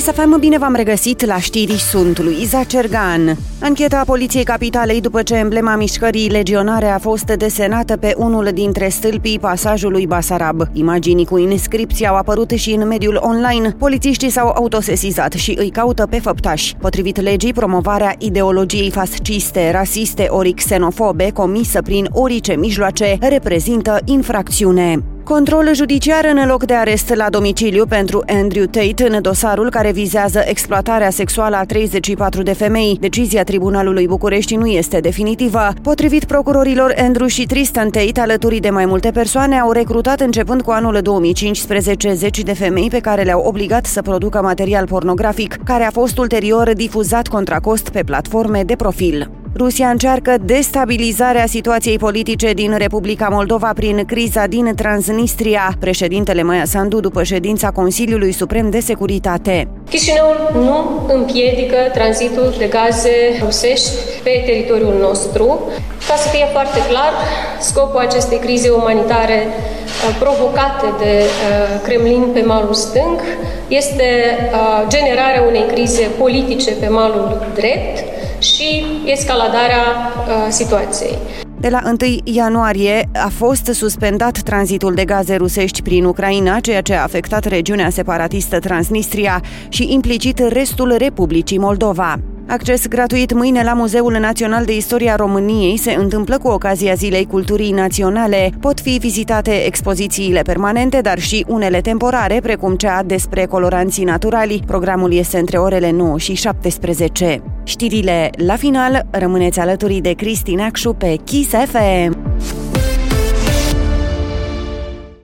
Să fim bine, v-am regăsit la știri, sunt Luiza Cergan. Ancheta Poliției Capitalei după ce emblema mișcării legionare a fost desenată pe unul dintre stâlpii pasajului Basarab. Imaginii cu inscripții au apărut și în mediul online. Polițiștii s-au autosesizat și îi caută pe făptași. Potrivit legii, promovarea ideologiei fasciste, rasiste ori xenofobe comisă prin orice mijloace reprezintă infracțiune. Control judiciar în loc de arest la domiciliu pentru Andrew Tate în dosarul care vizează exploatarea sexuală a 34 de femei. Decizia Tribunalului București nu este definitivă. Potrivit procurorilor, Andrew și Tristan Tate, alături de mai multe persoane, au recrutat începând cu anul 2015 zeci de femei pe care le-au obligat să producă material pornografic, care a fost ulterior difuzat contra cost pe platforme de profil. Rusia încearcă destabilizarea situației politice din Republica Moldova prin criza din Transnistria. Președintele Maia Sandu după ședința Consiliului Suprem de Securitate. Chișinăul nu împiedică tranzitul de gaze rusești pe teritoriul nostru. Ca să fie foarte clar, scopul acestei crize umanitare provocate de Kremlin pe malul stâng este generarea unei crize politice pe malul drept și escaladarea situației. De la 1 ianuarie a fost suspendat tranzitul de gaze rusești prin Ucraina, ceea ce a afectat regiunea separatistă Transnistria și implicit restul Republicii Moldova. Acces gratuit mâine la Muzeul Național de Istoria României se întâmplă cu ocazia Zilei Culturii Naționale. Pot fi vizitate expozițiile permanente, dar și unele temporare, precum cea despre coloranții naturali. Programul este între orele 9 și 17. Știrile la final, rămâneți alături de Cristina Acșu pe Kiss FM.